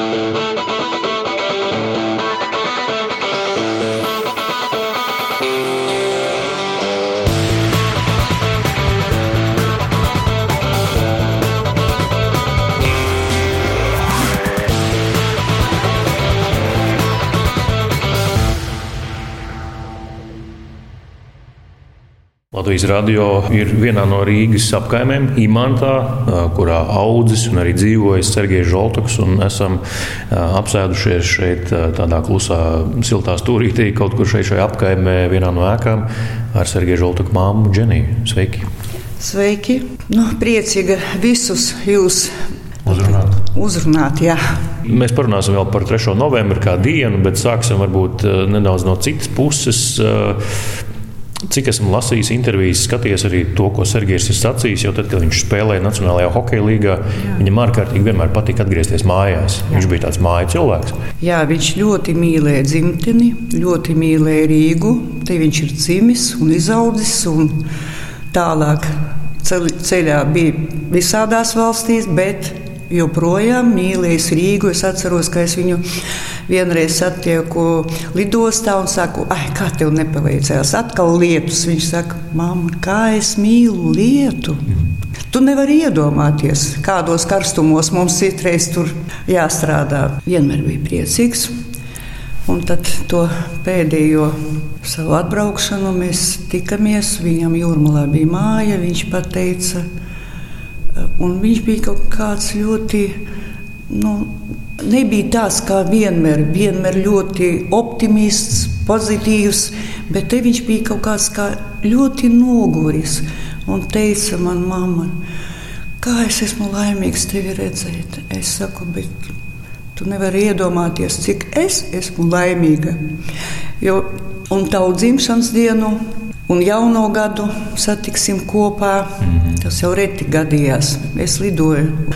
Latvijas radio ir vienā no Rīgas apkaimēm, Imantā, kurā audzis un arī dzīvojis Sergejs Žoltoks. Esam apsēdušies šeit tādā klusā, siltā stūrītī, kaut kur šajā apkaimē, vienā no ēkām ar Sergeja Žoltoka māmu Dženiju. Sveiki! Sveiki! Priecīga visus jūs uzrunāt, jā. Mēs parunāsim vēl par 3. novembri kā dienu, bet sāksim varbūt nedaudz no citas puses. Cik esmu lasījis intervijas, skaties arī to, ko Sergejs ir sacījis, jo tad, kad viņš spēlēja Nacionālajā hokeja līgā, viņam ārkārtīgi vienmēr patika atgriezties mājās. Viņš bija tāds māju cilvēks. Jā, viņš ļoti mīlēja dzimteni, ļoti mīlēja Rīgu. Te viņš ir dzimis un izaudzis un tālāk ceļā bija visādās valstīs, bet joprojām mīlējis Rīgu. Es atceros, ka es viņu vienreiz satieku lidostā un saku, kā tev nepaveicējās, atkal lietus. Viņš saka, mamma, kā es mīlu lietu. Tu nevari iedomāties, kādos karstumos mums citreiz tur jāstrādā. Vienmēr bija priecīgs. Un tad to pēdējo savu atbraukšanu mēs tikamies. Viņam Jūrmalā bija māja, viņš pateica. Un viņš bija kaut kāds ļoti, nebija tāds kā vienmēr ļoti optimists, pozitīvs, bet te viņš bija kaut kāds kā ļoti noguris un teica man, mamma, kā es esmu laimīgs tevi redzēt. Es saku, bet tu nevari iedomāties, cik es esmu laimīga. Un tavu dzimšanas dienu un jauno gadu satiksim kopā. Tas jau reti gadījās. Es lidoju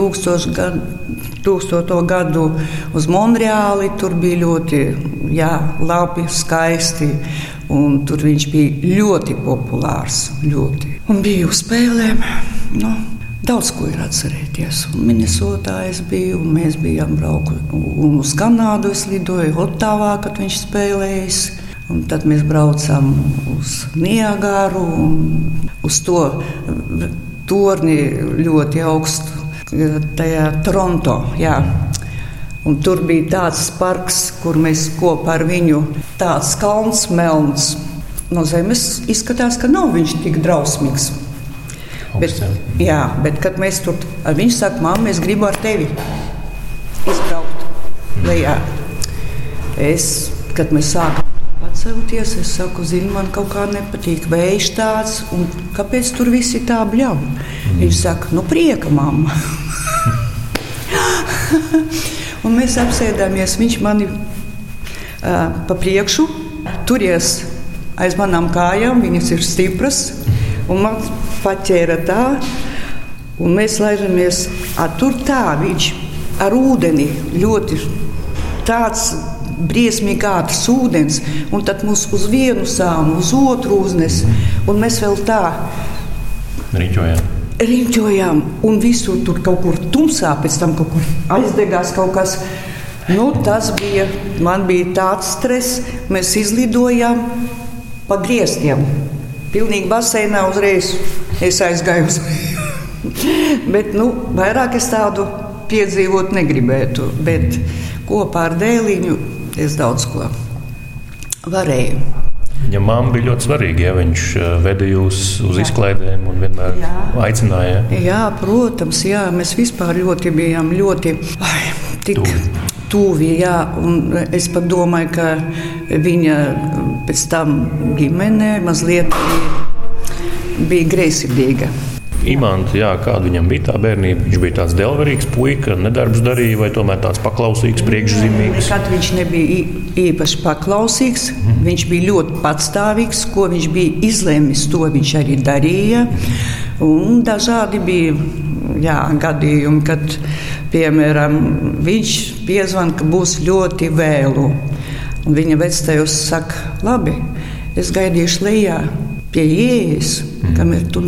2000. gadu uz Monreāli. Tur bija ļoti labi, skaisti. Un tur viņš bija ļoti populārs. Ļoti. Un bija uz spēlēm. Daudz ko ir atcerēties. Minnesotā es biju, un mēs bijām braukuši. Un uz Kanādu es lidoju, Otavā, kad viņš spēlējis. Un tad mēs braucām uz Niagāru un uz to torni ļoti augstu, tajā Toronto. Jā. Un tur bija tāds parks, kur mēs kopā ar viņu tāds kalns melns. No zemes izskatās, ka nav viņš tik drausmīgs. Bet kad mēs tur ar viņu saka, mamma, es gribu ar tevi izbraukt lejā. Kad mēs sākam atcelties, es saku, zini, man kaut kā nepatīk vējš tāds, un kāpēc tur visi tā bļauj? Viņš saka, prieka, mamma. Un mēs apsēdāmies, viņš mani pa priekšu, turies aiz manām kājām, viņas ir stipras, un man paķēra tā, un mēs laižamies, tur tā, viņš ar ūdeni ļoti tāds, briesmīgi ātrs ūdens, un tad mūs uz vienu sānu, uz otru uznes, un mēs vēl tā riņķojām, un visur tur kaut kur tumsā, pēc tam kaut kur aizdegās kaut kas. Tas bija, man bija tāds stress, mēs izlidojām pa griestiem. Pilnīgi baseinā uzreiz es aizgāju uz Bet, vairāk es tādu piedzīvot negribētu, bet kopā ar dēliņu es daudz ko varēju. Viņa mamma bija ļoti svarīga, viņš veda jūs uz izklaidēm un vienmēr aicināja. Jā, protams, mēs vispār bijām ļoti tuvi, un es pat domāju, ka viņa pēc tam ģimene mazliet bija greizsirdīga. Imants, kāda viņam bija tā bērnība? Viņš bija tāds delverīgs puika, nedarbs darīja, vai tomēr tāds paklausīgs, priekšzīmīgs? Nekad viņš nebija īpaši paklausīgs. Viņš bija ļoti patstāvīgs, ko viņš bija izlēmis, to viņš arī darīja. Un dažādi bija gadījumi, kad, piemēram, viņš piezvan, ka būs ļoti vēlu. Un viņa vectējs saka, labi, es gaidīšu lejā pie ieejas, kamēr tu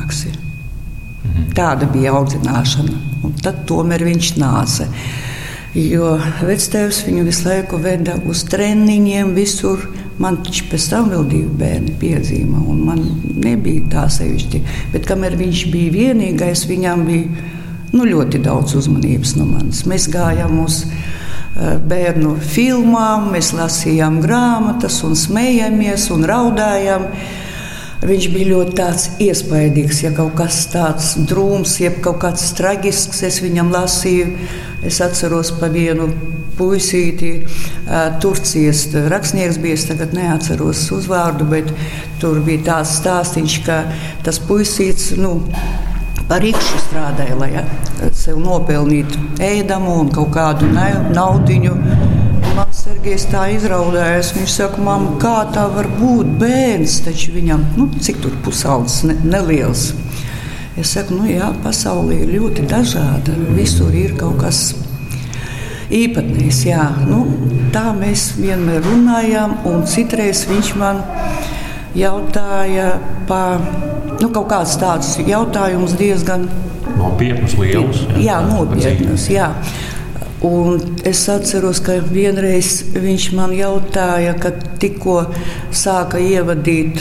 neatnāksi. Tāda bija audzināšana. Un tad tomēr viņš nāca. Jo vectēvs viņu visu laiku veda uz treniņiem, visur. Man taču pēc tam vēl 2 bērni piedzima, un man nebija tā sevišķi. Bet kamēr viņš bija vienīgais, viņam bija ļoti daudz uzmanības no manis. Mēs gājām uz bērnu filmām, mēs lasījām grāmatas un smējāmies un raudājām. Viņš bija ļoti tāds iespaidīgs, ja kaut kas tāds drūms, ja kaut kāds traģisks, es viņam lasīju. Es atceros pa vienu puisīti, Turcijas rakstnieks bija, es tagad neatceros uzvārdu, bet tur bija tāds stāstīns, ka tas puisīts, par rikšu strādāja, lai sev nopelnītu ēdamu un kaut kādu naudiņu. Man Sergejs tā izraudājās. Viņš saka, mamma, kā tā var būt bērns, taču viņam, cik tur pusaudzis, neliels. Es saku, jā, pasaulē ir ļoti dažāda. Visur ir kaut kas īpatnējs, jā. Tā mēs vienmēr runājām, un citreiz viņš man jautāja kaut kāds tāds jautājums diezgan nopietnus, lielus. Jā, nopietnus, jā. Un es atceros, ka vienreiz viņš man jautāja, kad tikko sāka ievadīt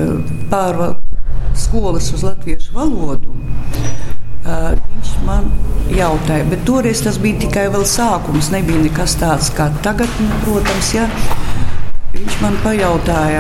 skolas uz latviešu valodu. Viņš man jautāja, bet toreiz tas bija tikai vēl sākums, nebija nekas tāds kā tagad, protams, ja. Viņš man pajautāja,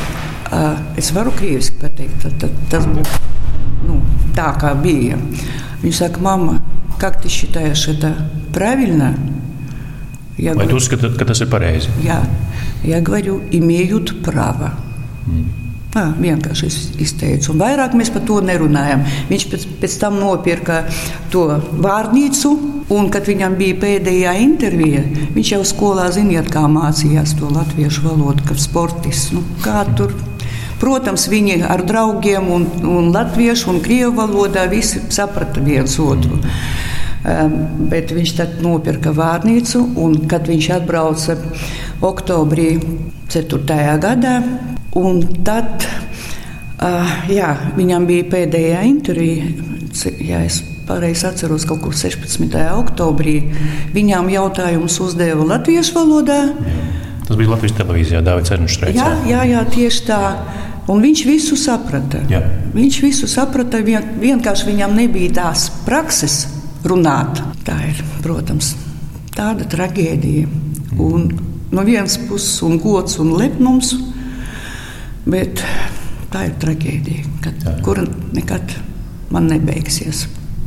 es varu krieviski pateikt, tad tas būtu tā, kā bija. Viņš saka, mamma, как ты считаешь, это правильно? Vai tu uzskati, ka tas ir pareizi? Jā, я говорю, имеют право. Vienkārši izteicu. Un vairāk mēs par to nerunājam. Viņš pēc tam nopirka to vārnīcu, un, kad viņam bija pēdējā intervija, viņš jau skolā ziniet, kā mācījās to latviešu valodu, kā sportists. Kā tur. Protams, viņi ar draugiem un latviešu un krievu valodā visi saprata viens otru. Bet viņš tad nopirka vārnīcu, un kad viņš atbrauca oktobrī 4. gadā, un tad, viņam bija pēdējā intervija, ja es pareizi atceros, kaut kur 16. oktobrī, viņām jautājums uzdeva latviešu valodā. Tas bija Latvijas televīzijā, Dāvids Ernšreits. Jā, tieši tā. Un viņš visu saprata. Jā. Viņš visu saprata, vienkārši viņam nebija tās prakses runāt. Tā ir, protams, tāda traģēdija. Un no vienas puses un gods un lepnums, bet tā ir traģēdija, kura nekad man nebeigsies.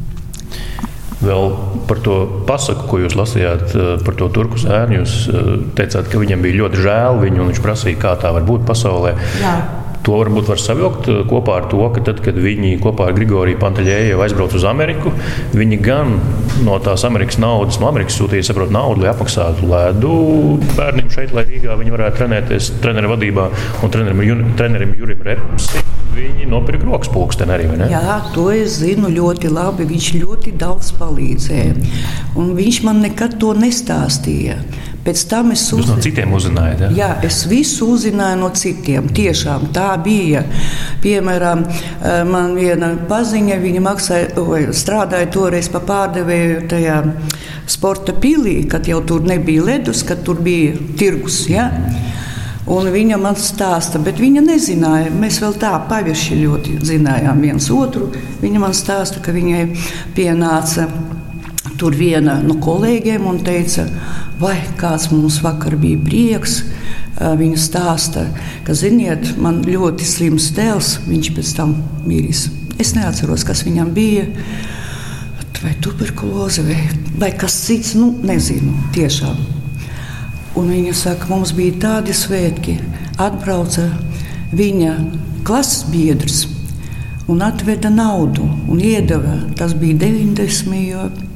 Vēl par to pasaku, ko jūs lasījāt par to turku zēnu, jūs teicāt, ka viņam bija ļoti žēl viņu, un viņš prasīja, kā tā var būt pasaulē. Jā. To varbūt var savilkt kopā ar to, ka tad, kad viņi kopā ar Grigoriju Pantaļēju aizbrauca uz Ameriku, viņi gan no tās Amerikas naudas, no Amerikas sūtīja, naudu, lai apmaksātu ledu bērniem šeit, lai Rīgā viņi varētu trenēties treneru vadībā un trenerim Jurim Repsi. Viņi nopirka rokas pulksteni arī, vai ne? Jā, to es zinu ļoti labi. Viņš ļoti daudz palīdzēja. Un viņš man nekad to nestāstīja. Pēc tam es Jūs no citiem uzzinājāt, ja? Jā, es visu uzzināju no citiem. Tiešām tā bija. Piemēram, man viena paziņa, viņa strādāja toreiz pa pārdevēju tajā sporta pilī, kad jau tur nebija ledus, kad tur bija tirgus, ja? Un viņa man stāsta, bet viņa nezināja. Mēs vēl tā pavirši ļoti zinājām viens otru. Viņa man stāsta, ka viņai pienāca tur viena no kolēģiem un teica, vai kāds mums vakar bija prieks. Viņa stāsta, ka, ziniet, man ļoti slims dēls, viņš pēc tam miris. Es neatceros, kas viņam bija, vai tuberkuloze, vai kas cits, nezinu, tiešām. Un viņa saka, mums bija tādi svētki, atbrauca viņa klases biedrs un atveda naudu un iedeva. Tas bija 90.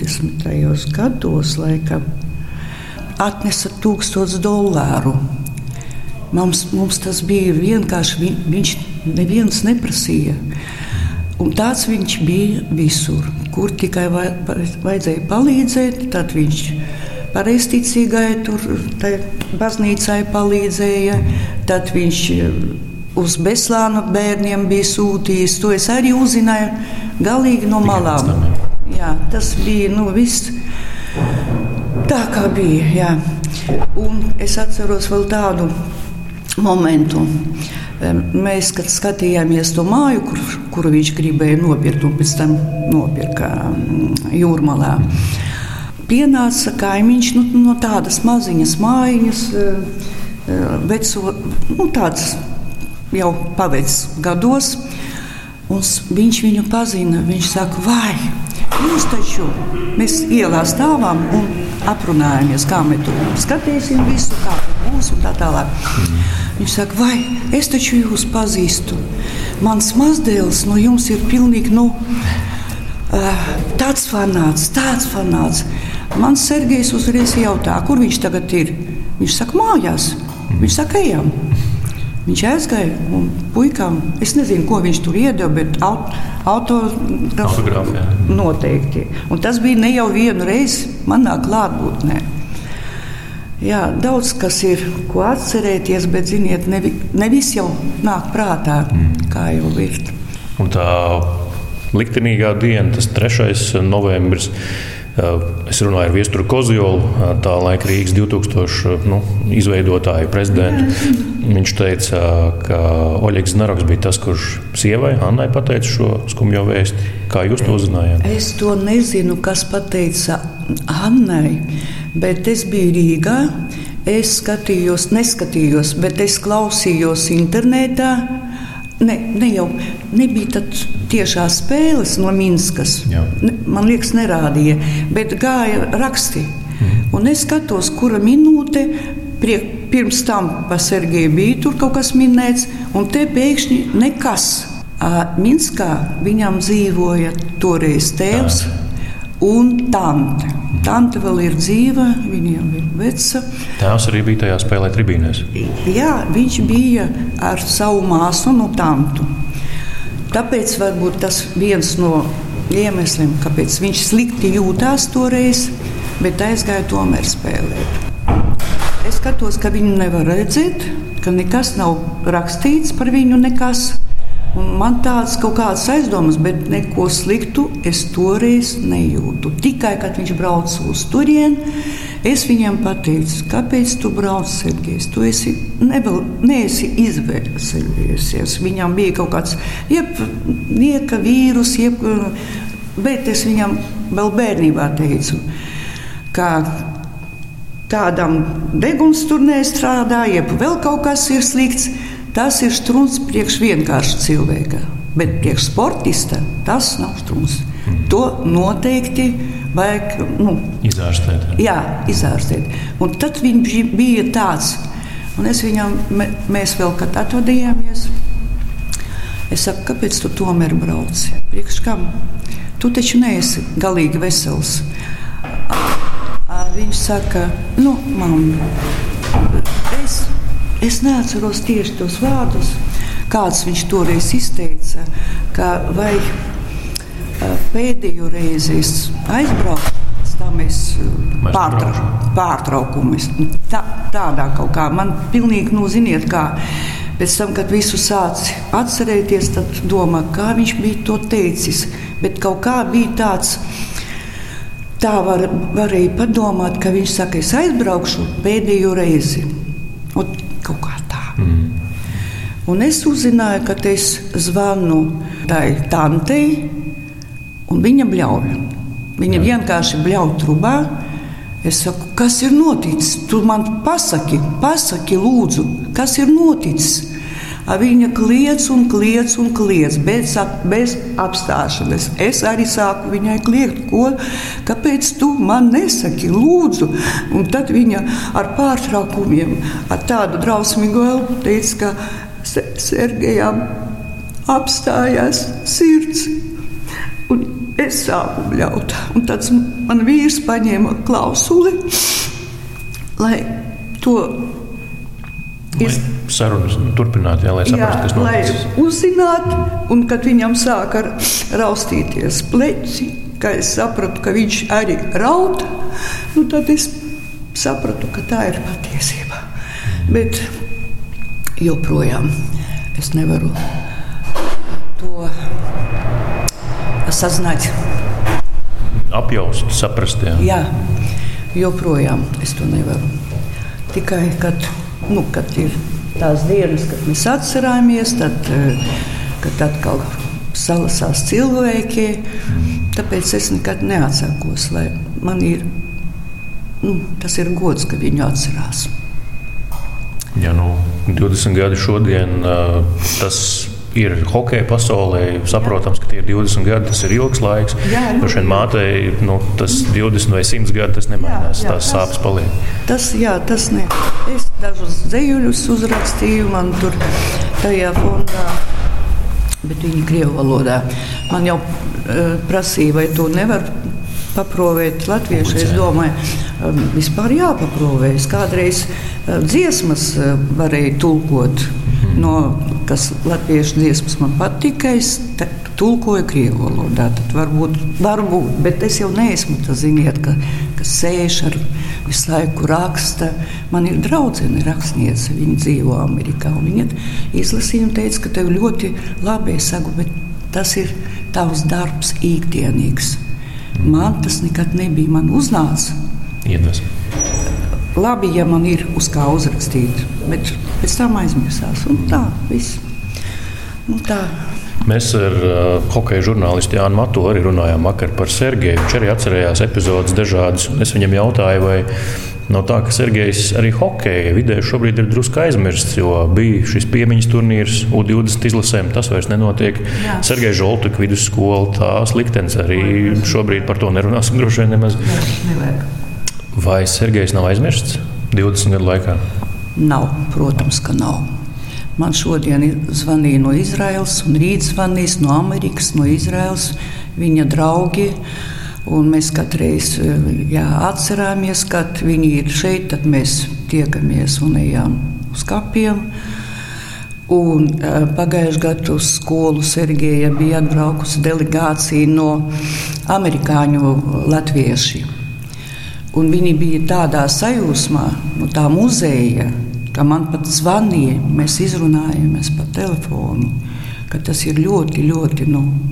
gados, laikam. Atnesa $1000. Mums tas bija vienkārši, viņš neviens neprasīja. Un tāds viņš bija visur, kur tikai vajadzēja palīdzēt, tad viņš pareizticīgai tur baznīcai palīdzēja, tad viņš uz Beslānu bērniem bija sūtījis. To es arī uzzināju galīgi no malām. Jā, tas bija viss. Tā kā bija, jā. Un es atceros vēl tādu momentu. Mēs, kad skatījāmies to māju, kuru viņš gribēja nopirkt, un pēc tam nopirka Jūrmalā, pienāca kaimiņš no tādas maziņas mājiņas, veco, tāds jau pavecs gados, un viņš viņu pazina. Viņš saka, vai jūs taču, mēs ielā stāvām un aprunājamies, kā mēs tur skatīsim visu, kā būs un tā tālāk. Viņš saka, vai es taču jūs pazīstu. Mans mazdēls no jums ir pilnīgi, tāds fanāts. Mans Sergejs uzreiz jautā, kur viņš tagad ir. Viņš saka, mājās. Viņš saka, ejam. Viņš aizgāja un puikām, es nezinu, ko viņš tur iedeva, bet autogrāfu noteikti. Un tas bija ne jau vienu reizi manā klātbūtnē. Jā, daudz kas ir, ko atcerēties, bet, ziniet, ne viss jau nāk prātā, kā jau ir. Un tā liktenīgā diena, tas 3. novembris, es runāju ar Viesturu Kozjolu, tā laika Rīgas 2000 izveidotāju prezidentu. Viņš teica, ka Oļegs Znaroks bija tas, kurš sievai Annai pateica šo skumjo vēsti. Kā jūs to uzzinājāt? Es to nezinu, kas pateica Annai, bet es biju Rīgā. Es neskatījos, bet es klausījos internetā. Nebija tad tiešās spēles no Minskas. Man liekas, nerādīja, bet gāja raksti. Un es skatos, kura minūte, pirms tam pa Sergeju bija tur kaut kas minēts, un te pēkšņi nekas. Minskā viņam dzīvoja toreiz tēvs un tante. Tante vēl ir dzīva, viņa jau ir veca. Tēvs arī bija tajā spēlē tribīnēs. Jā, viņš bija ar savu māsu un tantu. Tāpēc varbūt tas viens no iemesliem, kāpēc viņš slikti jūtās toreiz, bet aizgāja tomēr spēlēt. Es skatos, ka viņu nevar redzēt, ka nekas nav rakstīts par viņu, nekas. Un man tāds kaut kāds aizdomas, bet neko sliktu es toreiz nejūtu. Tikai, kad viņš brauc uz turieni, es viņam pateicu, kāpēc tu brauc, Sergejs? Tu neesi izvēlējies. Viņam bija kaut kāds nieka vīrus, bet es viņam vēl bērnībā teicu, ka kādam deguns tur nestrādā, vēl kaut kas ir slikts. Tas ir strūns priekš vienkārša cilvēka, bet priekš sportista tas nav strūns. To noteikti vajag izārstēt. Jā, izārstēt. Un tad viņš bija tāds, un mēs vēl kad atvadījāmies, es saku, kāpēc tu tomēr brauci? Priekš kam? Tu taču neesi galīgi vesels. Viņš saka, mamma, es neatceros tieši tos vārdus, kāds viņš toreiz izteica, ka vai pēdējo reizi es aizbraucu, pēc tam es pārtraukumu. Tādā kaut kā. Man pilnīgi, ziniet, kā pēc tam, kad visu sāci atcerēties, tad domā, kā viņš bija to teicis. Bet kaut kā bija tāds, tā varēja padomāt, ka viņš saka, es aizbraukšu pēdējo reizi. Un kaut kā tā. Un es uzzināju, ka es zvanu tai tantei, un viņa bļauj. Viņa vienkārši bļauj trubā. Es saku, kas ir noticis? Tu man pasaki lūdzu, kas ir noticis? Viņa kliedz un kliedz un kliedz, bez apstāšanās. Es arī sāku viņai kliegt, kāpēc tu man nesaki, lūdzu? Un tad viņa ar pārtraukumiem, ar tādu drausmīgu elpu teica, ka Sergejam apstājās sirds. Un es sāku bļaut. Un tad man vīrs paņēma klausuli, lai to sarunas turpināt, lai saprastu, kas noticis. Lai uzzinātu, un kad viņam sāka raustīties pleci, ka es sapratu, ka viņš arī raud, tad es sapratu, ka tā ir patiesība. Bet joprojām es nevaru to sazināt. Apjaust, saprast, jā. Jā. Joprojām es to nevaru. Tikai, kad ir tās dienas, kad mēs atcerāmies, kad atkal salasās cilvēki, tāpēc es nekad neatsakos, lai man ir, tas ir gods, ka viņu atcerās. Ja 20 gadi šodien, tas ir hokeja pasaulē, saprotams, ka tie ir 20 gadi, tas ir ilgs laiks. Droši vien mātei, tas 20 vai 100 gadi, tas nemainās, tās sāpes paliek. Tas ne. Es dažus dzejuļus uzrakstīju, man tur tajā fondā, bet viņi krievu valodā. Man jau prasīja, vai to nevar paprovēt latviešu. Es domāju, vispār jāpaprovējas. Kādreiz dziesmas varēja tulkot, kas latviešu dziesmas man patika, es tulkoju krievu valodā. Tad varbūt, bet es jau neesmu tas, ziniet, kas sēž ar visu laiku raksta. Man ir draudzene rakstniece, viņa dzīvo Amerikā, un viņa izlasīja un teica, ka tev ļoti labi, es saku, bet tas ir tavs darbs ikdienīgs. Man tas nekad nebija, man uznāca. Iedvesma. Labi, ja man ir uz kā uzrakstīt, bet pēc tam aizmirsās. Un tā, viss. Tā. Mēs ar hokeja žurnālistu Jānu Matu arī runājām vakar par Sergeju. Viņš arī atcerējās epizodes dažādas. Es viņam jautāju, vai nav tā, ka Sergejs arī hokeja vidē šobrīd ir drusku aizmirsts, jo bija šis piemiņas turnīrs U20 izlasēm, tas vairs nenotiek. Jā. Sergeja Žoltuka vidusskola, tās liktenis arī šobrīd par to nerunāsim droši vien nemaz. Nevajag. Vai Sergejs nav aizmirsts 20 gadu laikā? Nav, protams, ka nav. Man šodien zvanīja no Izraēlas un rīt zvanīs no Amerikas, no Izraēlas viņa draugi. Un mēs katreiz atcerāmies, kad viņi ir šeit, tad mēs tiekamies un ejam uz kapiem. Un pagājušajā gadā uz skolu Sergeja bija atbraukusi delegācija no amerikāņu latvieši. Un viņi bija tādā sajūsmā, no tā muzeja, ka man pat zvanīja, mēs izrunājamies pa telefonu, ka tas ir ļoti, ļoti,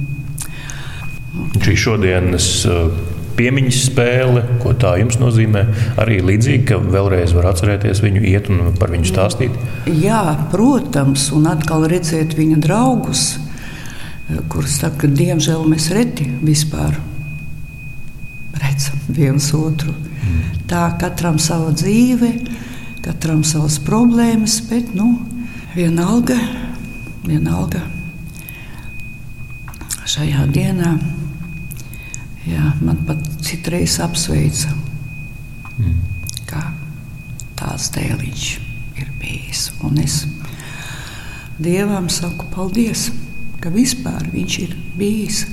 Šī šodienas piemiņas spēle, ko tā jums nozīmē, arī līdzīgi, ka vēlreiz var atcerēties viņu, iet un par viņu stāstīt? Jā, protams, un atkal redzēt viņa draugus, kurus saka, ka diemžēl mēs reti vispār redzam viens otru. Tā katram sava dzīve, katram savas problēmas, bet, vienalga šajā dienā, man pat citreiz apsveica, kā tāds dēliņš ir bijis. Un es Dievam saku paldies, ka vispār viņš ir bijis.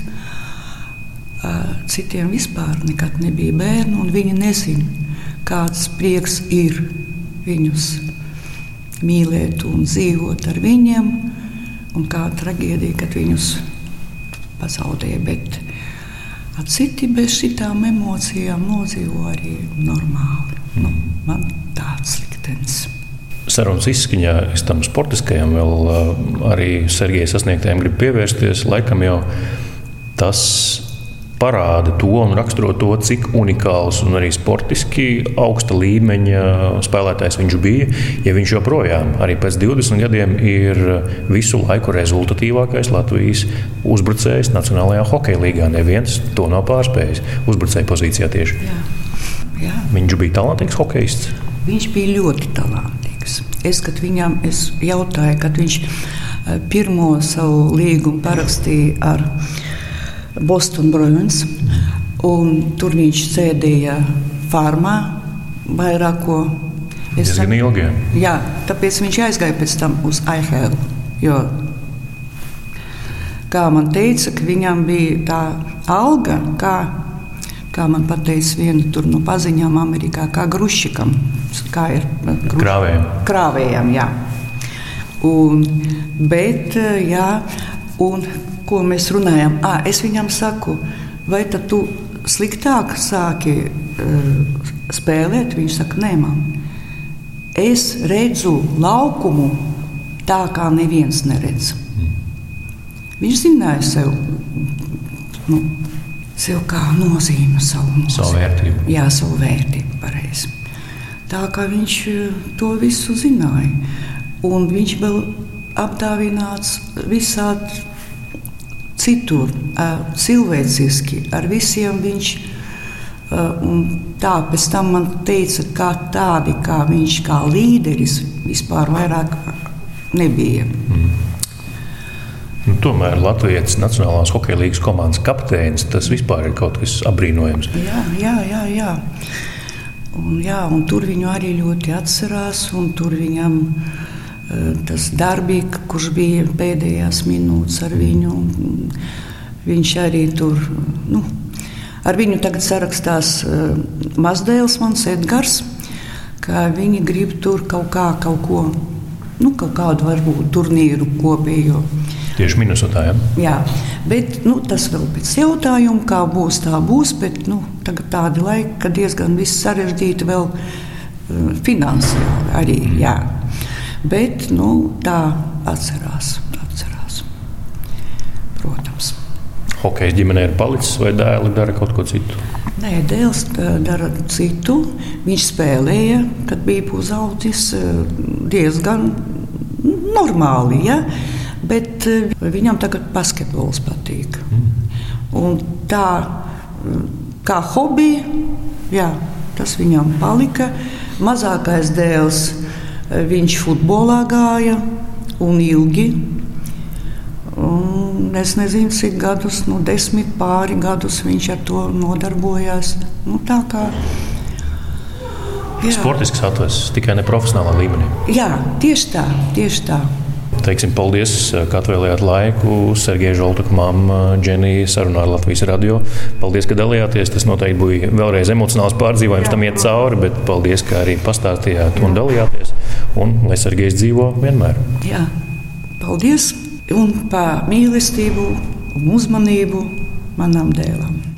Citiem vispār nekad nebija bērnu, un viņi nezina, kāds prieks ir viņus mīlēt un dzīvot ar viņiem, un kā traģēdija, kad viņus pazaudēja. Bet citi bez šitām emocijām nodzīvo arī normāli. Man tāds liktenis. Sarunas izskaņā es tam sportiskajam vēl arī Sergeja sasniegtajam gribu pievērsties. Laikam jau tas parāda to un raksturo to, cik unikāls un arī sportiski augsta līmeņa spēlētājs viņš bija, ja viņš joprojām arī pēc 20 gadiem ir visu laiku rezultatīvākais Latvijas uzbrucējs Nacionālajā hokeja līgā. Neviens to nav pārspējis uzbrucēja pozīcijā tieši. Jā. Viņš bija talantīgs hokejists? Viņš bija ļoti talantīgs. Es jautāju, kad viņš pirmo savu līgumu parakstīja ar Boston Bruins, un tur viņš sēdēja farmā vairāko. Diezgan ilgi. Jā, tāpēc viņš aizgāja pēc tam uz IHL, jo, kā man teica, ka viņam bija tā alga, kā man pateica viena tur no paziņām Amerikā, kā grušikam, kā ir krāvējam, jā. Un ko mēs runājam? Es viņam saku, vai tad tu sliktāk sāki spēlēt? Viņš saka, nē, man. Es redzu laukumu tā, kā neviens neredz. Viņš zināja sev kā nozīme savu vērtību. Jā, savu vērtību. pareizi. Tā kā viņš to visu zināja. Un viņš vēl apdāvināts visādi citur, cilvēciski, ar visiem viņš. Un tā pēc tam man teica, ka tādi kā viņš, kā līderis, vispār vairāk nebija. Tomēr Latvijas Nacionālās hokeja līgas komandas kapteinis, tas vispār ir kaut kas apbrīnojams. Jā. Un tur viņu arī ļoti atcerās, un tur viņam tas darbīgs, kurš bija pēdējās minūtes ar viņu, viņš arī tur, ar viņu tagad sarakstās mazdēls mans Edgars, ka viņi grib tur kaut ko, kaut kādu varbūt turnīru kopējo. Tieši Minnesotā, ja? Jā, bet tas vēl pēc jautājuma, kā būs, tā būs, bet tagad tādi laiki, kad diezgan viss sarežģīti vēl finansiāli arī, jā. Bet, tā atcerās, protams. Hokejs ģimenē ir palicis vai dēli dara kaut ko citu? Nē, dēls dara citu. Viņš spēlēja, kad bija pusaudzis, diezgan normāli, ja? Bet viņam tagad basketbols patīk. Un tā kā hobija, jā, tas viņam palika. Mazākais dēls, viņš futbolā gāja un ilgi. Un es nezinu, cik gadus, 10 pāri gadus viņš ar to nodarbojās. Tā kā sportisks atveses, tikai ne profesionālā līmenī. Jā, tieši tā. Teiksim, paldies, ka atvēlējāt laiku. Sergeja Žoltuka mamma Dženija sarunā ar Latvijas radio. Paldies, ka dalījāties. Tas noteikti bija vēlreiz emocionāls pārdzīvojums, tam iet cauri, bet paldies, ka arī pastāstījāt un dalījāties. Un lai Sergejs dzīvo vienmēr. Jā, paldies un par mīlestību un uzmanību manam dēlam.